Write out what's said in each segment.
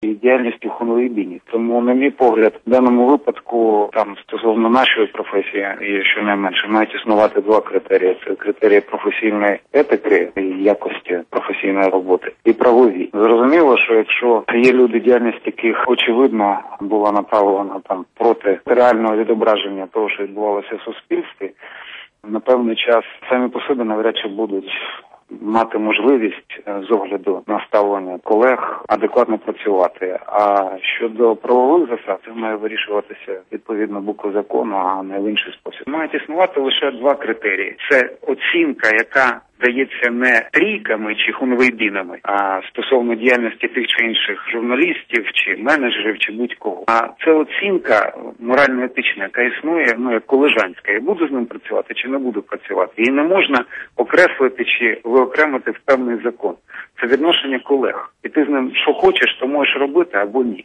і діяльністю хунвейбінів. Тому, на мій погляд, в даному випадку, там, стосовно нашої професії, є щонайменше, мають існувати два критерії. Це критерії професійної етики і якості професійної роботи, і правові. Зрозуміло, що якщо є люди, діяльність яких, очевидно, була направлена там проти реального відображення того, що відбувалося в суспільстві, на певний час самі по собі навряд чи будуть мати можливість з огляду на ставлення колег адекватно працювати. А щодо правових засад, це має вирішуватися відповідно букви закону, а не в інший спосіб. Мають існувати лише два критерії. Це оцінка, яка дається не трійками чи хунвейбінами, а стосовно діяльності тих чи інших журналістів, чи менеджерів, чи будь-кого. А це оцінка морально-етична, яка існує, як колежанська. Я буду з ним працювати чи не буду працювати. Її не можна окреслити чи виокремити в певний закон. Це відношення колег. І ти з ним що хочеш, то можеш робити або ні.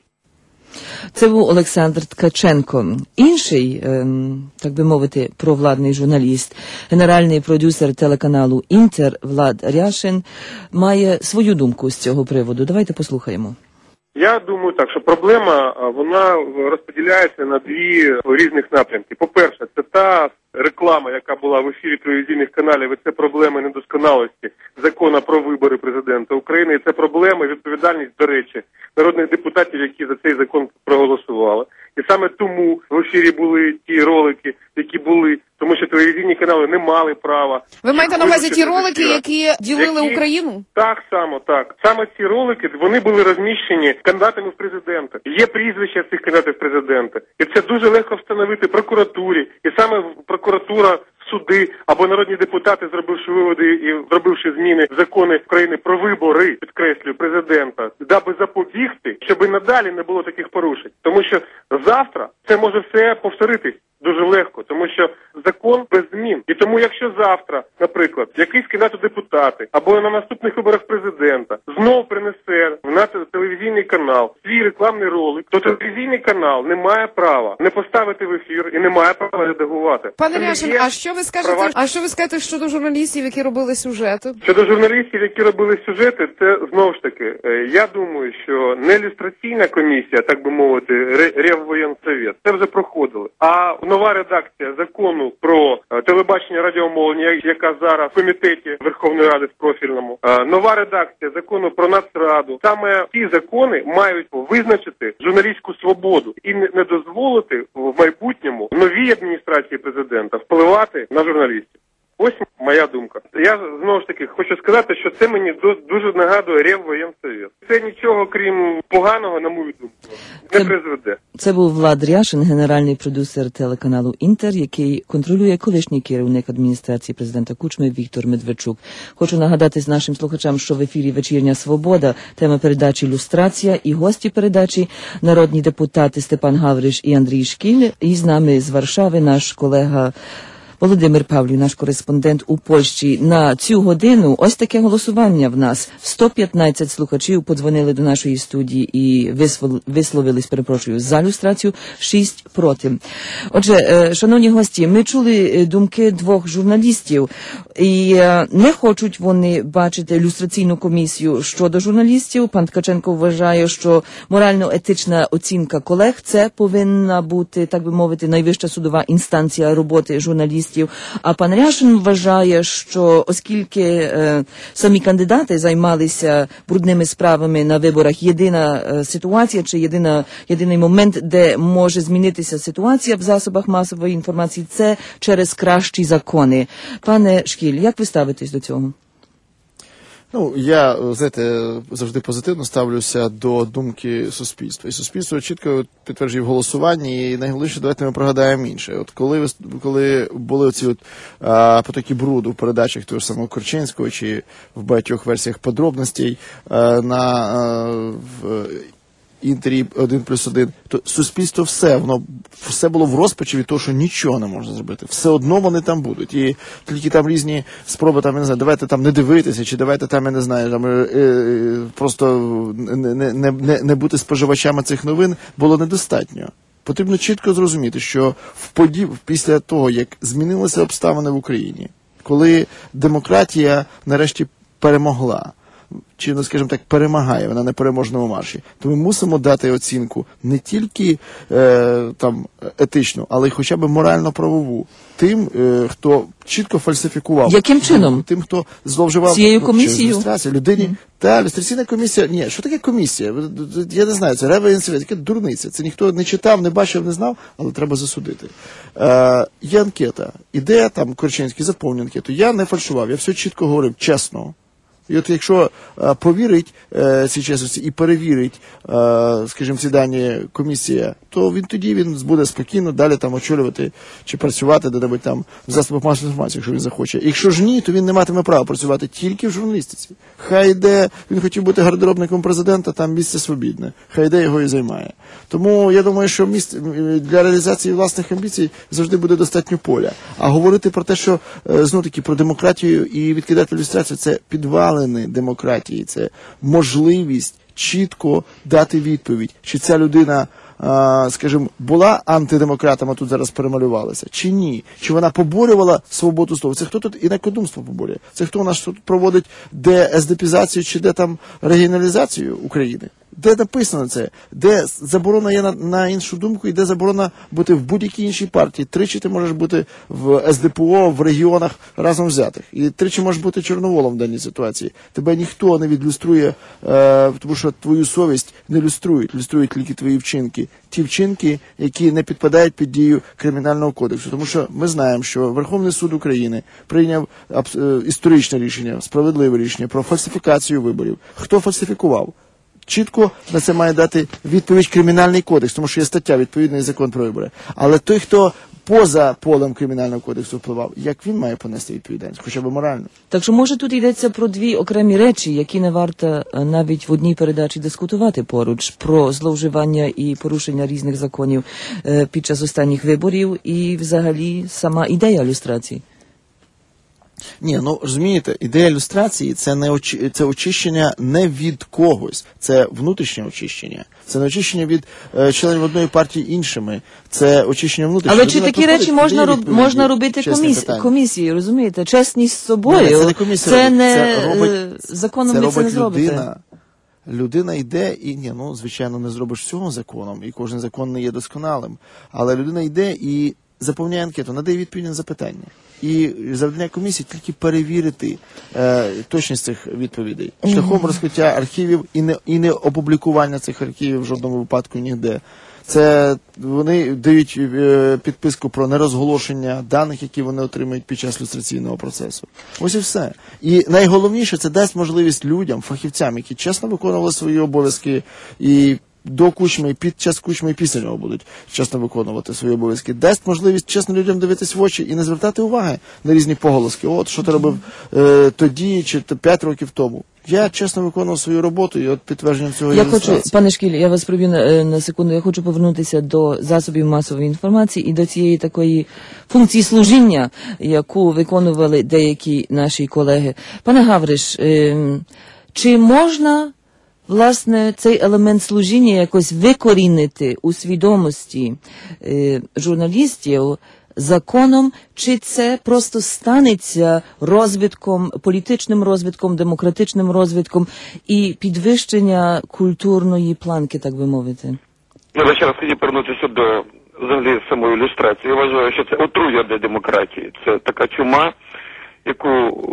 Це був Олександр Ткаченко. Інший, так би мовити, провладний журналіст, генеральний продюсер телеканалу «Інтер» Влад Ряшин, має свою думку з цього приводу. Давайте послухаємо. Я думаю так, що проблема, вона розподіляється на дві різних напрямки. По-перше, це та реклама, яка була в ефірі телевізійних каналів, і це проблеми недосконалості закону про вибори президента України, і це проблема, відповідальність, до речі, народних депутатів, які за цей закон проголосували. І саме тому в ефірі були ті ролики, які були, тому що телевізійні канали не мали права. Ви маєте на увазі ті ролики, які ділили Україну? Так само, так. Саме ці ролики, вони були розміщені кандидатами в президента. Є прізвища цих кандидатів в президента. І це дуже легко встановити прокуратурі. І саме прокуратура, суди або народні депутати, зробивши виводи і зробивши зміни в закони України про вибори, підкреслюю, президента, даби запобігти, щоб і надалі не було таких порушень. Тому що завтра це може все повторитись дуже легко, тому що закон без змін. І тому, якщо завтра, наприклад, якийсь кандидат у депутати або на наступних виборах президента знов принесе на телевізійний канал свій рекламний ролик, то телевізійний канал не має права не поставити в ефір і не має права редагувати. Пане Ряшин, а що ви скажете щодо журналістів, які робили сюжети? Щодо журналістів, які робили сюжети, це знову ж таки, я думаю, що не люстраційна комісія, так би мовити, Реввоєнсовет, це вже проходили. А нова редакція закону про телебачення, радіомовлення, яка зараз в комітеті Верховної Ради в профільному, нова редакція закону про Нацраду, саме ці закони мають визначити журналістську свободу і не дозволити в майбутньому новій адміністрації президента впливати на журналістів. Ось моя думка. Я, знову ж таки, хочу сказати, що це мені дуже нагадує Реввоєнсовет. Це нічого, крім поганого, на мою думку, не призведе. Це був Влад Ряшин, генеральний продюсер телеканалу «Інтер», який контролює колишній керівник адміністрації президента Кучми Віктор Медведчук. Хочу нагадати з нашим слухачам, що в ефірі «Вечірня Свобода», тема передачі «Люстрація» і гості передачі народні депутати Степан Гавриш і Андрій Шкіль. І з нами з Варшави наш колега Володимир Павлів, наш кореспондент у Польщі. На цю годину ось таке голосування в нас. 115 слухачів подзвонили до нашої студії і висловились, за люстрацію, 6 проти. Отже, шановні гості, ми чули думки двох журналістів, і не хочуть вони бачити люстраційну комісію щодо журналістів. Пан Ткаченко вважає, що морально-етична оцінка колег – це повинна бути, так би мовити, найвища судова інстанція роботи журналістів. А пан Ряшин вважає, що оскільки самі кандидати займалися брудними справами на виборах, єдина ситуація чи єдиний момент, де може змінитися ситуація в засобах масової інформації, це через кращі закони. Пане Шкіль, як ви ставитесь до цього? Я, завжди позитивно ставлюся до думки суспільства. І суспільство чітко підтверджує в голосуванні, і найголовніше, давайте ми пригадаємо інше. От коли були оці потоки бруду в передачах того ж самого Корчинського, чи в багатьох версіях подробностей в Інтері 1+1, то суспільство все було в розпачі від того, що нічого не можна зробити. Все одно вони там будуть. І тільки там різні спроби, давайте там не дивитися, чи давайте там, просто не бути споживачами цих новин, було недостатньо. Потрібно чітко зрозуміти, що після того, як змінилися обставини в Україні, коли демократія нарешті перемогла, чи, ну, скажімо так, перемагає, вона на переможному марші. То ми мусимо дати оцінку не тільки там етичну, але й хоча б морально-правову тим, хто чітко фальсифікував. Яким чином? Тим, хто зловживав цією комісією? Люстрацію. Людині. Та, люстраційна комісія, ні, що таке комісія? Я не знаю, це ревенція, таке дурниця. Це ніхто не читав, не бачив, не знав, але треба засудити. Є анкета. Іде там Корчинський, заповнює анкету. Я не фальшував, я все чітко говорив, чесно. І от якщо повірить цій чесності і перевірить, скажімо, ці дані комісія, то тоді він буде спокійно далі там очолювати чи працювати де-небудь там в засобах масової інформації, якщо він захоче. Якщо ж ні, то він не матиме права працювати тільки в журналістиці. Хай йде, він хотів бути гардеробником президента, там місце свобідне. Хай йде його і займає. Тому я думаю, що для реалізації власних амбіцій завжди буде достатньо поля. А говорити про те, що, знову таки, про демократію і відкидати люстрацію, це підвалини демократії, це можливість чітко дати відповідь, чи ця людина, скажімо, була антидемократом, а тут зараз перемалювалася, чи ні? Чи вона поборювала свободу слова? Це хто тут інакодумство поборює? Це хто у нас тут проводить деездепізацію чи де там регіоналізацію України? Де написано це? Де заборона є на іншу думку і де заборона бути в будь-якій іншій партії? Тричі ти можеш бути в СДПО, в регіонах разом взятих. І тричі можеш бути чорноволом в даній ситуації. Тебе ніхто не відлюструє, тому що твою совість не люструють. Люструють тільки твої вчинки. Ті вчинки, які не підпадають під дію Кримінального кодексу. Тому що ми знаємо, що Верховний суд України прийняв історичне рішення, справедливе рішення про фальсифікацію виборів. Хто фальсифікував? Чітко на це має дати відповідь Кримінальний кодекс, тому що є стаття відповідний закон про вибори. Але той, хто поза полем Кримінального кодексу впливав, як він має понести відповідальність, хоча б морально. Так що, може, тут йдеться про дві окремі речі, які не варто навіть в одній передачі дискутувати поруч, про зловживання і порушення різних законів під час останніх виборів і взагалі сама ідея люстрації. Ні, ну розумієте, ідея люстрації це очищення не від когось, це внутрішнє очищення. Це не очищення від членів одної партії іншими, це очищення внутрішнього. Але чи такі речі можна робити комісією, розумієте? Чесність з собою, законом ви це не зробите. Людина йде і, звичайно, не зробиш всього законом, і кожен закон не є досконалим, але людина йде і заповняє анкету, надає відповідь на запитання. І завдання комісії тільки перевірити точність цих відповідей. Шляхом розкриття архівів і не опублікування цих архівів в жодному випадку ніде. Це вони дають підписку про нерозголошення даних, які вони отримують під час люстраційного процесу. Ось і все. І найголовніше, це дасть можливість людям, фахівцям, які чесно виконували свої обов'язки і до Кучми, під час Кучми і після нього будуть чесно виконувати свої обов'язки. Дасть можливість чесно людям дивитись в очі і не звертати уваги на різні поголоски. От, що ти робив тоді чи 5 років тому. Я чесно виконував свою роботу, і от підтвердженням цього є люстрація. Пане Шкіль, я вас приб'ю на секунду. Я хочу повернутися до засобів масової інформації і до цієї такої функції служіння, яку виконували деякі наші колеги. Пане Гавриш, чи можна власне цей елемент служіння якось викорінити у свідомості журналістів законом, чи це просто станеться розвитком, політичним розвитком, демократичним розвитком і підвищення культурної планки, так би мовити? Я ще раз хотів повернутися до взагалі самої ілюстрації. Я вважаю, що це отруя для демократії. Це така чума, яку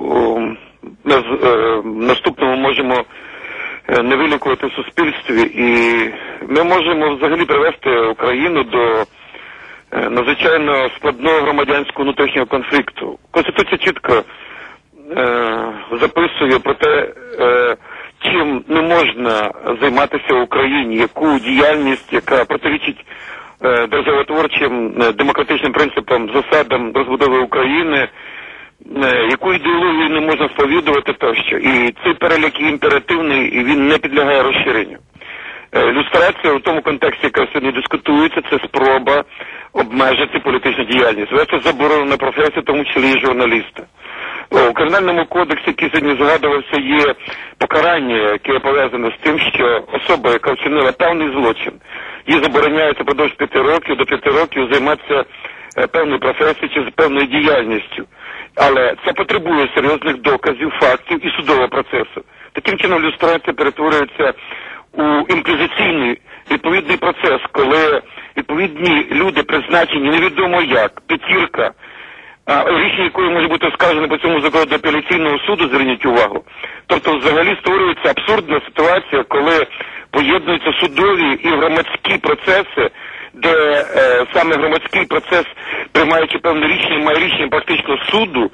наступному можемо не вилікувати в суспільстві, і ми можемо взагалі привести Україну до надзвичайно складного громадянського внутрішнього конфлікту. Конституція чітко записує про те, чим не можна займатися в Україні, яку діяльність, яка протирічить державотворчим демократичним принципам, засадам розбудови України, яку ідеологію не можна сповідувати тощо. І цей перелік є імперативний, і він не підлягає розширенню. Люстрація в тому контексті, яка сьогодні дискутується, це спроба обмежити політичну діяльність. Це заборонена професія, в тому числі і журналіста. У Кримінальному кодексі, який сьогодні згадувався, є покарання, яке пов'язане з тим, що особа, яка вчинила певний злочин, їй забороняється продовж 5 років до 5 років займатися певною професією чи певною діяльністю. Але це потребує серйозних доказів, фактів і судового процесу. Таким чином люстрація перетворюється у інквізиційний відповідний процес, коли відповідні люди призначені невідомо як, п'ятірка, рішення якої може бути оскаржене по цьому закону до апеляційного суду, зверніть увагу. Тобто взагалі створюється абсурдна ситуація, коли поєднуються судові і громадські процеси, де саме громадський процес, приймаючи певне рішення, має рішення практично суду,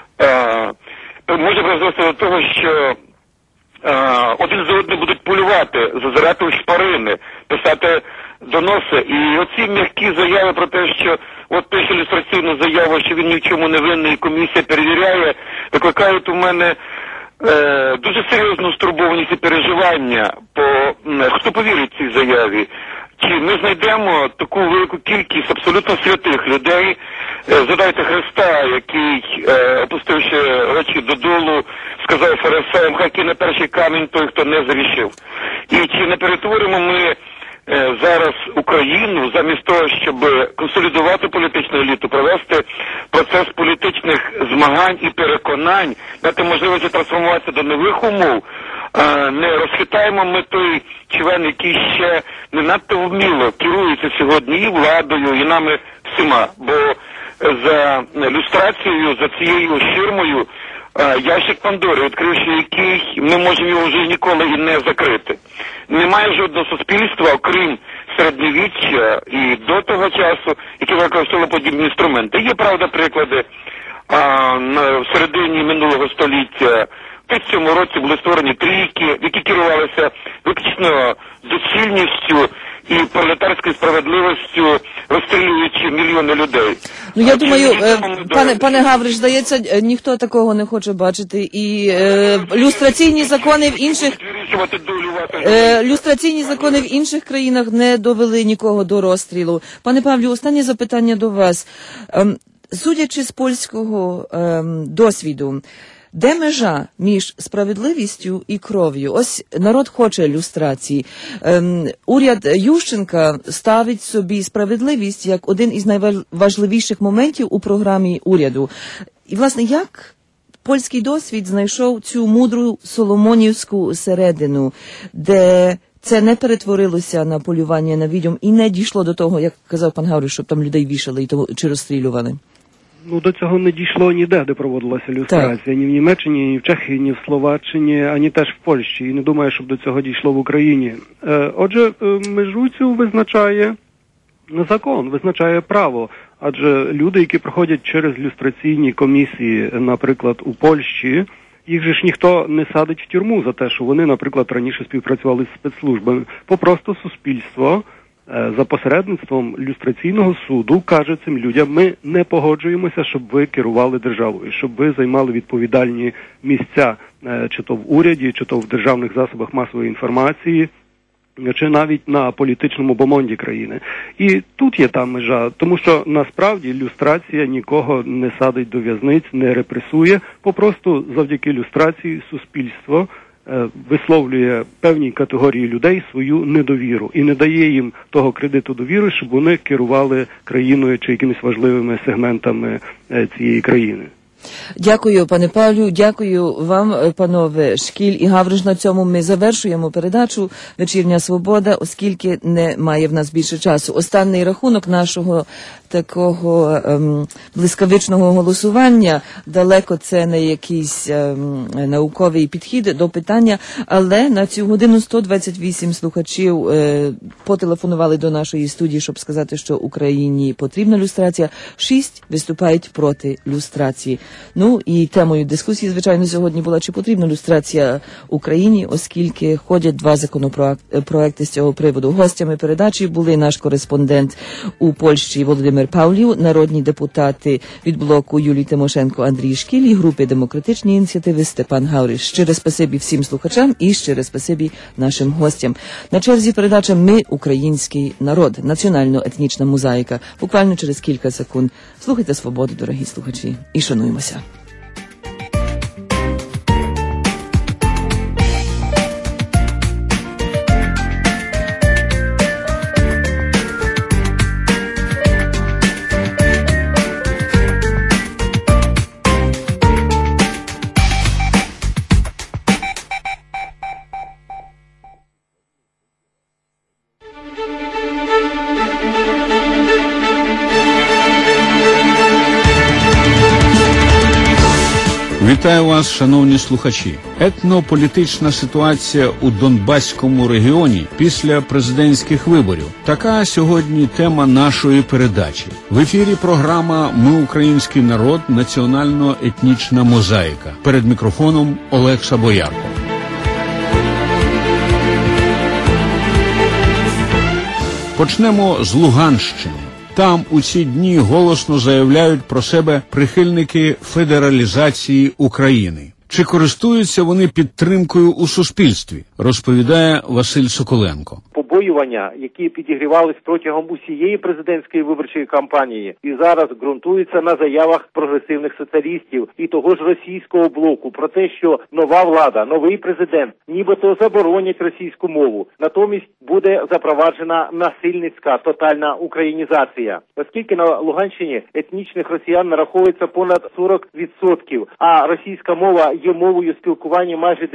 може призвести до того, що один за одним будуть полювати, зазирати у шпарини, писати доноси. І оці м'які заяви про те, що от пише ілюстраційну заяву, що він ні в чому не винний, і комісія перевіряє, викликають у мене дуже серйозну стурбованість і переживання. Хто повірить цій заяві? Чи ми знайдемо таку велику кількість абсолютно святих людей, згадайте Христа, який, опустивши очі додолу, сказав фарисеям, хай кине перший камінь той, хто не зрішив. І чи не перетворимо ми зараз Україну, замість того, щоб консолідувати політичну еліту, провести процес політичних змагань і переконань, дати можливість трансформуватися до нових умов, не розхитаємо ми той член, який ще не надто вміло керується сьогодні і владою, і нами всіма. Бо за люстрацією, за цією ширмою, ящик Пандори, відкривши який, ми можемо його вже ніколи і не закрити. Немає жодного суспільства, окрім середньовіччя і до того часу, які використовували подібні інструменти. Є, правда, приклади. В середині минулого століття в цьому році були створені трійки, які керувалися виключно доцільністю і пролетарською справедливістю, розстрілюючи мільйони людей. Ну, я думаю, пане Гавриш, здається, ніхто такого не хоче бачити. І люстраційні закони в інших країнах не довели нікого до розстрілу. Пане Павлю, останнє запитання до вас. Судячи з польського досвіду, де межа між справедливістю і кров'ю? Ось народ хоче люстрації. Уряд Ющенка ставить собі справедливість як один із найважливіших моментів у програмі уряду. І, власне, як польський досвід знайшов цю мудру соломонівську середину, де це не перетворилося на полювання на відьом і не дійшло до того, як казав пан Гавриш, щоб там людей вішали чи розстрілювали? Ну, до цього не дійшло ніде, де проводилася люстрація. Так. Ні в Німеччині, ні в Чехії, ні в Словаччині, ані теж в Польщі. І не думаю, щоб до цього дійшло в Україні. Отже, межу цю визначає закон, визначає право. Адже люди, які проходять через люстраційні комісії, наприклад, у Польщі, їх же ж ніхто не садить в тюрму за те, що вони, наприклад, раніше співпрацювали з спецслужбами. Попросту суспільство за посередництвом люстраційного суду каже цим людям: ми не погоджуємося, щоб ви керували державою, щоб ви займали відповідальні місця, чи то в уряді, чи то в державних засобах масової інформації, чи навіть на політичному бомонді країни. І тут є та межа, тому що насправді люстрація нікого не садить до в'язниць, не репресує, попросту завдяки люстрації суспільство висловлює певній категорії людей свою недовіру і не дає їм того кредиту довіри, щоб вони керували країною чи якимись важливими сегментами цієї країни. Дякую, пане Павлю, дякую вам, панове Шкіль і Гавриш. На цьому ми завершуємо передачу «Вечірня Свобода», оскільки немає в нас більше часу. Останній рахунок нашого такого блискавичного голосування, далеко це не якийсь науковий підхід до питання, але на цю годину 128 слухачів потелефонували до нашої студії, щоб сказати, що Україні потрібна люстрація. 6 виступають проти люстрації. Ну і темою дискусії, звичайно, сьогодні була, чи потрібна люстрація Україні, оскільки ходять 2 законопроекти з цього приводу. Гостями передачі були наш кореспондент у Польщі Володимир Павлів, народні депутати від блоку Юлії Тимошенко, Андрій Шкіль і групи «Демократичні ініціативи» Степан Гавриш. Щире спасибі всім слухачам і щире спасибі нашим гостям. На черзі передача «Ми – український народ», національно-етнічна мозаїка. Буквально через кілька секунд. Слухайте «Свободу», дорогі слухачі, і шануймося. Вітаю вас, шановні слухачі. Етнополітична ситуація у Донбаському регіоні після президентських виборів. Така сьогодні тема нашої передачі. В ефірі програма «Ми український народ. Національно-етнічна мозаїка». Перед мікрофоном Олекса Боярко. Почнемо з Луганщини. Там у ці дні голосно заявляють про себе прихильники федералізації України. Чи користуються вони підтримкою у суспільстві, розповідає Василь Соколенко. Побоювання, які підігрівались протягом усієї президентської виборчої кампанії і зараз ґрунтуються на заявах прогресивних соціалістів і того ж російського блоку про те, що нова влада, новий президент нібито заборонять російську мову. Натомість буде запроваджена насильницька тотальна українізація. Оскільки на Луганщині етнічних росіян нараховується понад 40%, а російська мова є мовою спілкування майже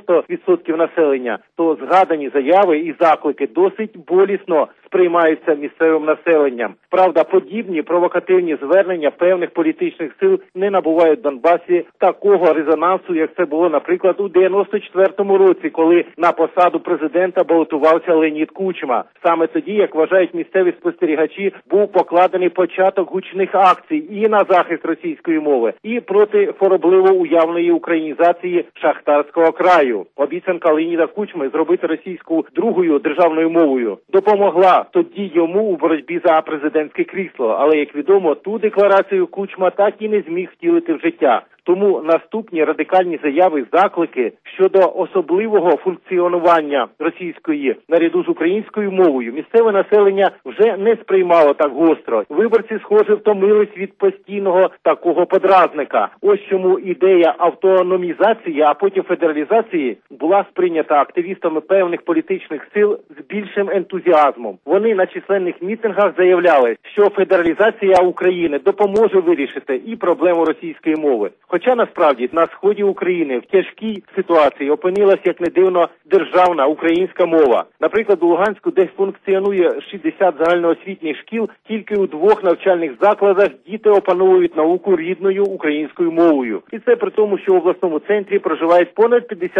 90% населення, то згадані заяви і заклики досить болісно сприймаються місцевим населенням. Правда, подібні провокативні звернення певних політичних сил не набувають в Донбасі такого резонансу, як це було, наприклад, у 94-му році, коли на посаду президента балотувався Леонід Кучма. Саме тоді, як вважають місцеві спостерігачі, був покладений початок гучних акцій і на захист російської мови, і проти хворобливо уявної українізації шахтарського краю. Обіцянка Леоніда Кучми зробити російську другою державною мовою допомогла тоді йому у боротьбі за президентське крісло. Але, як відомо, ту декларацію Кучма так і не зміг втілити в життя. Тому наступні радикальні заяви, заклики щодо особливого функціонування російської наряду з українською мовою місцеве населення вже не сприймало так гостро. Виборці, схоже, втомились від постійного такого подразника. Ось чому ідея автономізації, а потім федералізації була сприйнята активістами певних політичних сил з більшим ентузіазмом. Вони на численних мітингах заявляли, що федералізація України допоможе вирішити і проблему російської мови. Хоча насправді на сході України в тяжкій ситуації опинилась, як не дивно, державна українська мова. Наприклад, у Луганську, де функціонує 60 загальноосвітніх шкіл, тільки у 2 навчальних закладах діти опановують науку рідною українською мовою. І це при тому, що в обласному центрі проживають понад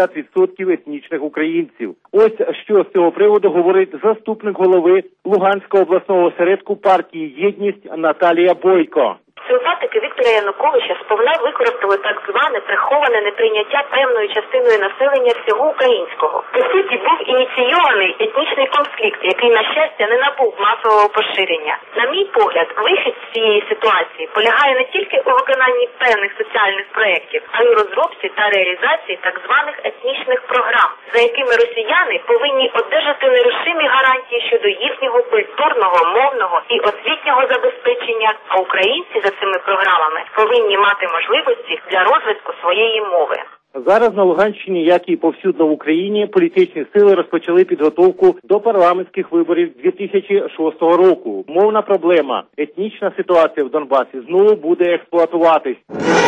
50% етнічних українців. Ось що з цього приводу говорить заступник голови Луганського обласного осередку партії «Єдність» Наталія Бойко. Симпатики Віктора Януковича сповна використали так зване приховане неприйняття певною частиною населення всього українського. По суті, був ініційований етнічний конфлікт, який, на щастя, не набув масового поширення. На мій погляд, вихід з цієї ситуації полягає не тільки у виконанні певних соціальних проєктів, а й у розробці та реалізації так званих етнічних програм, за якими росіяни повинні одержати нерушимі гарантії щодо їхнього культурного, мовного і освітнього забезпечення, а українці за цими програмами повинні мати можливості для розвитку своєї мови. Зараз на Луганщині, як і повсюдно в Україні, політичні сили розпочали підготовку до парламентських виборів 2006 року. Мовна проблема, етнічна ситуація в Донбасі знову буде експлуатуватись.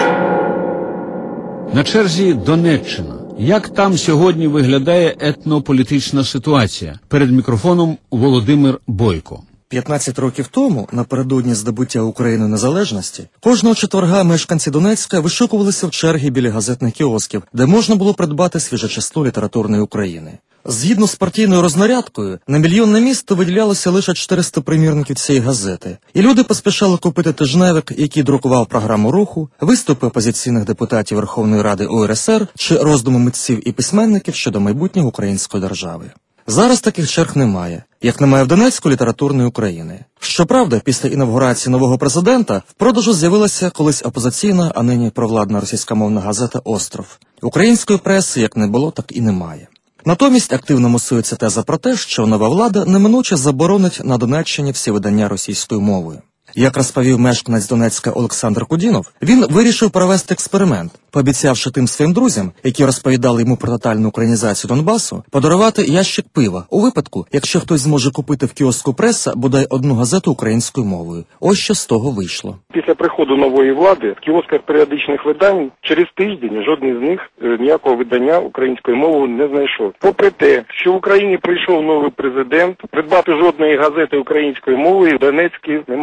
На черзі Донеччина. Як там сьогодні виглядає етнополітична ситуація? Перед мікрофоном Володимир Бойко. 15 років тому, напередодні здобуття Україною незалежності, кожного четверга мешканці Донецька вишукувалися в черги біля газетних кіосків, де можна було придбати свіжочасту літературної України. Згідно з партійною рознарядкою, на мільйонне місто виділялося лише 400 примірників цієї газети. І люди поспішали купити тижневик, який друкував програму руху, виступи опозиційних депутатів Верховної Ради УРСР чи роздуми митців і письменників щодо майбутнього української держави. Зараз таких черг немає, як немає в Донецьку літературної України. Щоправда, після інавгурації нового президента в продажу з'явилася колись опозиційна, а нині провладна російськомовна газета «Остров». Української преси як не було, так і немає. Натомість активно мусується теза про те, що нова влада неминуче заборонить на Донеччині всі видання російською мовою. Як розповів мешканець Донецька Олександр Кудінов, він вирішив провести експеримент, пообіцявши тим своїм друзям, які розповідали йому про тотальну українізацію Донбасу, подарувати ящик пива у випадку, якщо хтось зможе купити в кіоску «Преса» бодай одну газету українською мовою. Ось що з того вийшло. Після приходу нової влади в кіосках періодичних видань через тиждень жодний з них ніякого видання українською мовою не знайшов. Попри те, що в Україні прийшов новий президент, придбати жодної газети українською мовою в Донецьку неможливо.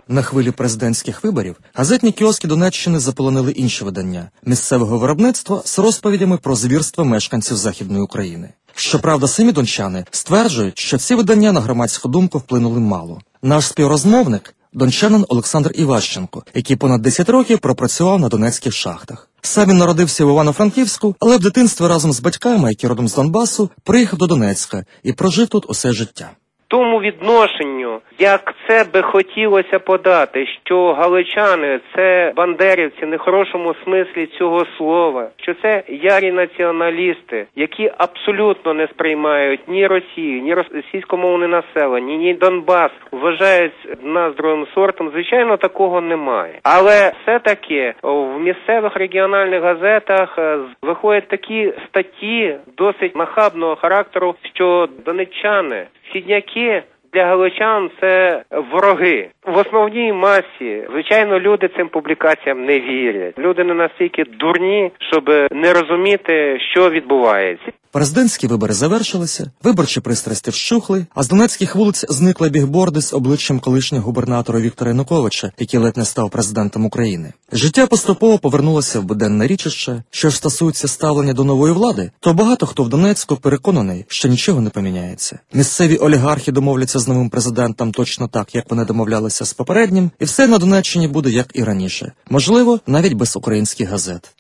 На хвилі президентських виборів газетні кіоски Донеччини заполонили інші видання місцевого виробництва з розповідями про звірства мешканців Західної України. Щоправда, самі дончани стверджують, що ці видання на громадську думку вплинули мало. Наш співрозмовник – дончанин Олександр Іващенко, який понад 10 років пропрацював на донецьких шахтах. Сам він народився в Івано-Франківську, але в дитинстві разом з батьками, які родом з Донбасу, приїхав до Донецька і прожив тут усе життя. Тому відношенню, як це би хотілося подати, що галичани – це бандерівці в нехорошому смислі цього слова, що це ярі націоналісти, які абсолютно не сприймають ні Росію, ні російськомовне населення, ні Донбас, вважають нас другим сортом, звичайно, такого немає. Але все-таки в місцевих регіональних газетах виходять такі статті досить нахабного характеру, що донеччани, східняки для галичан – це вороги. В основній масі, звичайно, люди цим публікаціям не вірять. Люди не настільки дурні, щоб не розуміти, що відбувається. Президентські вибори завершилися, виборчі пристрасті вщухли, а з донецьких вулиць зникли бігборди з обличчям колишнього губернатора Віктора Януковича, який ледь не став президентом України. Життя поступово повернулося в буденне річище. Що ж стосується ставлення до нової влади, то багато хто в Донецьку переконаний, що нічого не поміняється. Місцеві олігархи домовляться з новим президентом точно так, як вони домовлялися з попереднім, і все на Донеччині буде як і раніше. Можливо, навіть без українських газет.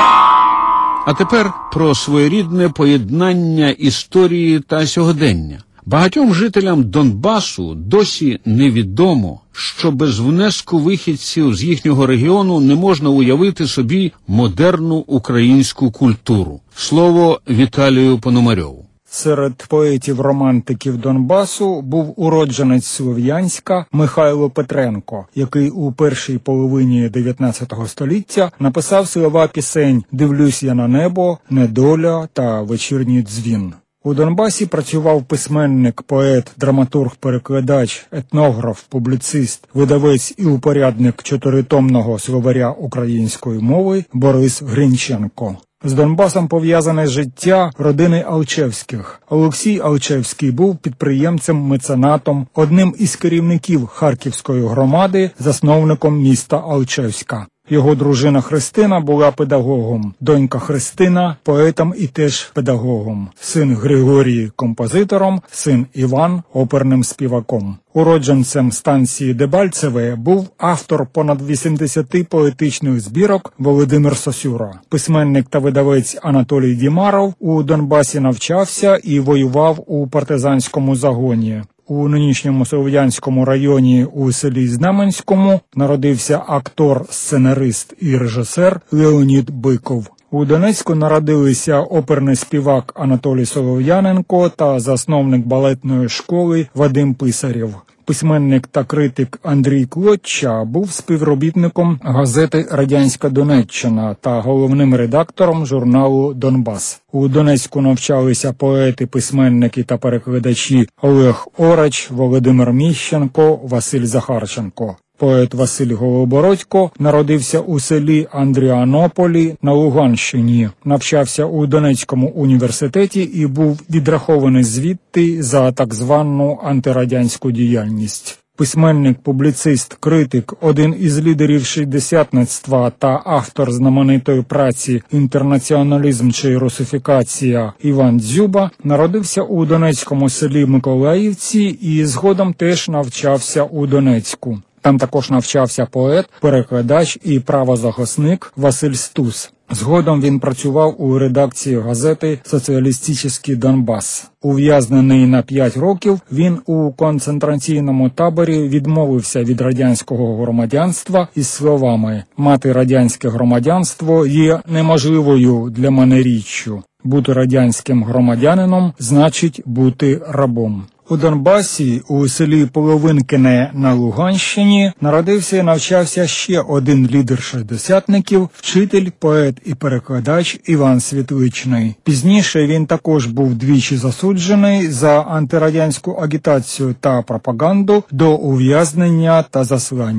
А тепер про своєрідне поєднання історії та сьогодення. Багатьом жителям Донбасу досі невідомо, що без внеску вихідців з їхнього регіону не можна уявити собі модерну українську культуру. Слово Віталію Пономарьову. Серед поетів-романтиків Донбасу був уродженець Слов'янська Михайло Петренко, який у першій половині 19 століття написав слова пісень «Дивлюсь я на небо», «Недоля» та «Вечірній дзвін». У Донбасі працював письменник, поет, драматург-перекладач, етнограф, публіцист, видавець і упорядник чотиритомного словаря української мови Борис Гринченко. З Донбасом пов'язане життя родини Алчевських. Олексій Алчевський був підприємцем-меценатом, одним із керівників Харківської громади, засновником міста Алчевська. Його дружина Христина була педагогом, донька Христина – поетом і теж педагогом, син Григорій – композитором, син Іван – оперним співаком. Уродженцем станції Дебальцеве був автор понад 80 поетичних збірок Володимир Сосюра. Письменник та видавець Анатолій Дімаров у Донбасі навчався і воював у партизанському загоні. У нинішньому Слов'янському районі у селі Знаменському народився актор, сценарист і режисер Леонід Биков. У Донецьку народилися оперний співак Анатолій Солов'яненко та засновник балетної школи Вадим Писарєв. Письменник та критик Андрій Клотча був співробітником газети «Радянська Донеччина» та головним редактором журналу «Донбас». У Донецьку навчалися поети, письменники та перекладачі ОлегОрач, Володимир Міщенко, Василь Захарченко. Поет Василь Голобородько народився у селі Андріанополі на Луганщині, навчався у Донецькому університеті і був відрахований звідти за так звану антирадянську діяльність. Письменник, публіцист, критик, один із лідерів шістдесятництва та автор знаменитої праці «Інтернаціоналізм чи русифікація» Іван Дзюба народився у донецькому селі Миколаївці і згодом теж навчався у Донецьку. Там також навчався поет, перекладач і правозахисник Василь Стус. Згодом він працював у редакції газети «Соціалістичний Донбас». Ув'язнений на 5 років, він у концентраційному таборі відмовився від радянського громадянства із словами «Мати радянське громадянство є неможливою для мене річчю. Бути радянським громадянином значить бути рабом». У Донбасі, у селі Половинкине на Луганщині, народився і навчався ще один лідер шестидесятників, вчитель, поет і перекладач Іван Світличний. Пізніше він також був двічі засуджений за антирадянську агітацію та пропаганду до ув'язнення та заслання.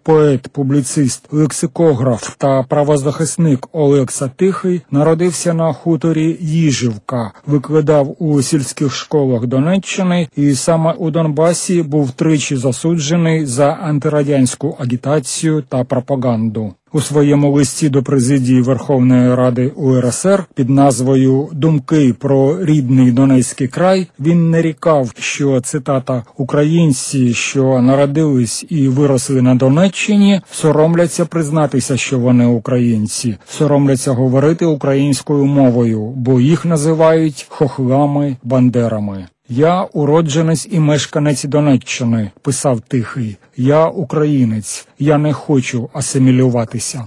Поет, публіцист, лексикограф та правозахисник Олекса Тихий народився на хуторі Їжівка, викладав у сільських школах Донеччини і саме у Донбасі був тричі засуджений за антирадянську агітацію та пропаганду. У своєму листі до президії Верховної Ради УРСР під назвою «Думки про рідний Донецький край» він нарікав, що, цитата, «українці, що народились і виросли на Донеччині, соромляться признатися, що вони українці, соромляться говорити українською мовою, бо їх називають хохлами-бандерами». «Я уродженець і мешканець Донеччини», – писав Тихий. «Я українець. Я не хочу асимілюватися».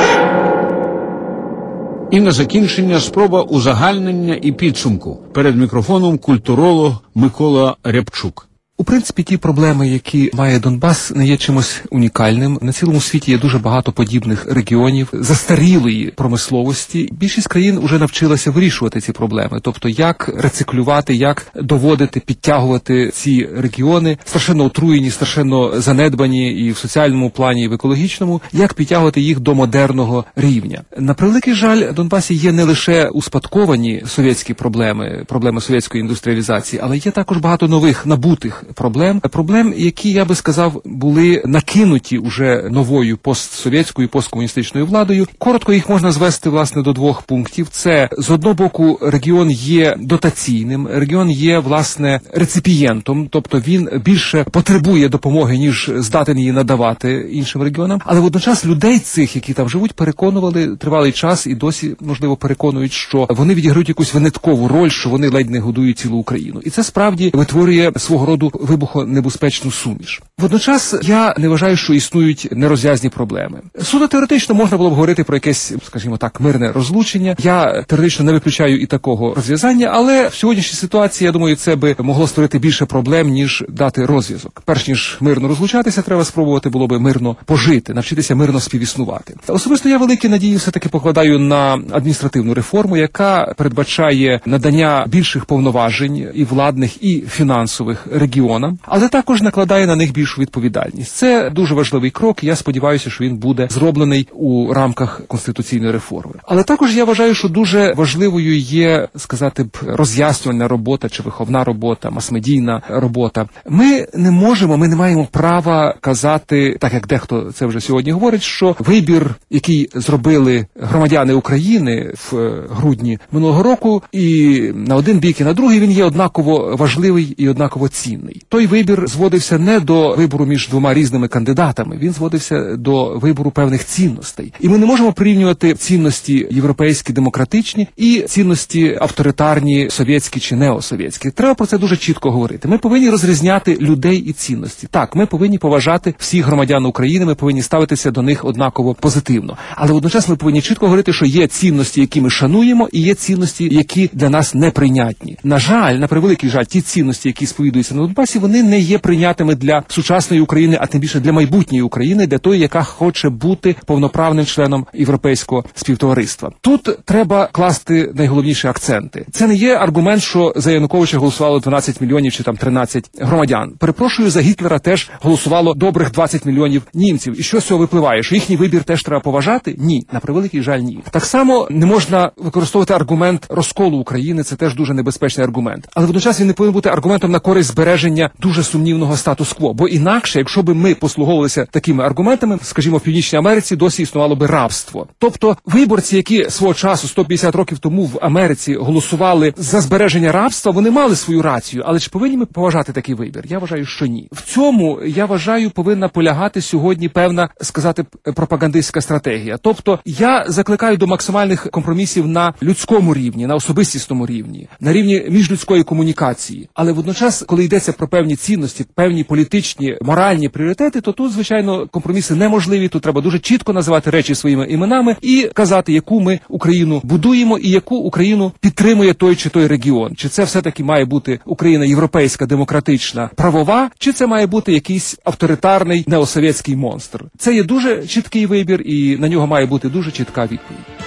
І на закінчення спроба узагальнення і підсумку. Перед мікрофоном культуролог Микола Рябчук. У принципі, ті проблеми, які має Донбас, не є чимось унікальним. На цілому світі є дуже багато подібних регіонів, застарілої промисловості. Більшість країн вже навчилася вирішувати ці проблеми. Тобто, як рециклювати, як доводити, підтягувати ці регіони, страшенно отруєні, страшенно занедбані і в соціальному плані, і в екологічному, як підтягувати їх до модерного рівня. На превеликий жаль, в Донбасі є не лише успадковані совєтські проблеми, проблеми совєтської індустріалізації, але є також багато нових, набутих проблем, які, я би сказав, були накинуті уже новою постсовєтською, посткомуністичною владою. Коротко їх можна звести, власне, до двох пунктів. Це, з одного боку, регіон є дотаційним, регіон є, власне, реципієнтом, тобто він більше потребує допомоги, ніж здатен її надавати іншим регіонам. Але водночас людей цих, які там живуть, переконували тривалий час і досі, можливо, переконують, що вони відіграють якусь виняткову роль, що вони ледь не годують цілу Україну. І це справді витворює свого роду вибухонебезпечну суміш. Водночас я не вважаю, що існують нерозв'язні проблеми. Суто теоретично можна було б говорити про якесь, скажімо так, мирне розлучення. Я теоретично не виключаю і такого розв'язання, але в сьогоднішній ситуації, я думаю, це би могло створити більше проблем, ніж дати розв'язок. Перш ніж мирно розлучатися, треба спробувати було би мирно пожити, навчитися мирно співіснувати. Особисто я великі надії все-таки покладаю на адміністративну реформу, яка передбачає надання більших повноважень і владних, і фінансових регіонам, але також накладає на них більшу відповідальність. Це дуже важливий крок, і я сподіваюся, що він буде зроблений у рамках конституційної реформи. Але також я вважаю, що дуже важливою є, сказати б, роз'яснювальна робота чи виховна робота, мас-медійна робота. Ми не маємо права казати, так як дехто це вже сьогодні говорить, що вибір, який зробили громадяни України в грудні минулого року, і на один бік, і на другий, він є однаково важливий і однаково цінний. Той вибір зводився не до вибору між двома різними кандидатами, він зводився до вибору певних цінностей. І ми не можемо порівнювати цінності європейські, демократичні і цінності авторитарні, совєтські чи неосовєтські. Треба про це дуже чітко говорити. Ми повинні розрізняти людей і цінності. Так, ми повинні поважати всіх громадян України, ми повинні ставитися до них однаково позитивно. Але водночас ми повинні чітко говорити, що є цінності, які ми шануємо, і є цінності, які для нас неприйнятні. На жаль, на превеликий жаль, ті цінності, які сповідуються на Донбасі, вони не є прийнятими для сучасної України, а тим більше для майбутньої України, для тої, яка хоче бути повноправним членом європейського співтовариства. Тут треба класти найголовніші акценти. Це не є аргумент, що за Януковича голосувало 12 мільйонів чи там 13 громадян. Перепрошую, за Гітлера теж голосувало добрих 20 мільйонів німців. І що з цього випливає? Що їхній вибір теж треба поважати? Ні. На превеликий жаль, ні. Так само не можна використовувати аргумент розколу України, це теж дуже небезпечний аргумент. Але водночас він не повинен бути аргументом на користь збереження дуже сумнівного статус-кво. Бо інакше, якщо б ми послуговувалися такими аргументами, скажімо, в Північній Америці досі існувало би рабство. Тобто виборці, які свого часу, 150 років тому в Америці голосували за збереження рабства, вони мали свою рацію. Але чи повинні ми поважати такий вибір? Я вважаю, що ні. В цьому, я вважаю, повинна полягати сьогодні певна, сказати, пропагандистська стратегія. Тобто я закликаю до максимальних компромісів на людському рівні, на особистісному рівні, на рівні міжлюдської комунікації. Але водночас, коли йдеться про певні цінності, певні політичні, моральні пріоритети, то тут, звичайно, компроміси неможливі. Тут треба дуже чітко називати речі своїми іменами і казати, яку ми Україну будуємо і яку Україну підтримує той чи той регіон. Чи це все-таки має бути Україна європейська, демократична, правова, чи це має бути якийсь авторитарний неосовєтський монстр. Це є дуже чіткий вибір і на нього має бути дуже чітка відповідь.